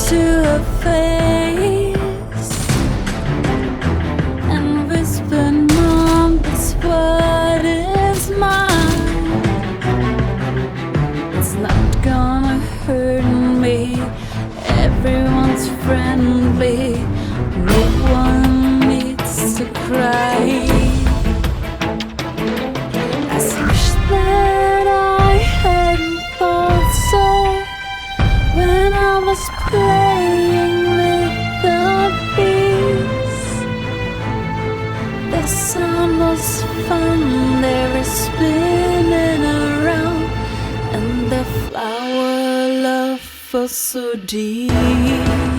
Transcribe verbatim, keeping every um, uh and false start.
to her face and whispered, "Mom, this what is mine. It's not gonna hurt me. Everyone's friendly. No one needs to cry." I wish that I hadn't thought so when I was playing with the bees. The sound was fun, they were spinning around, and the flower love was so deep.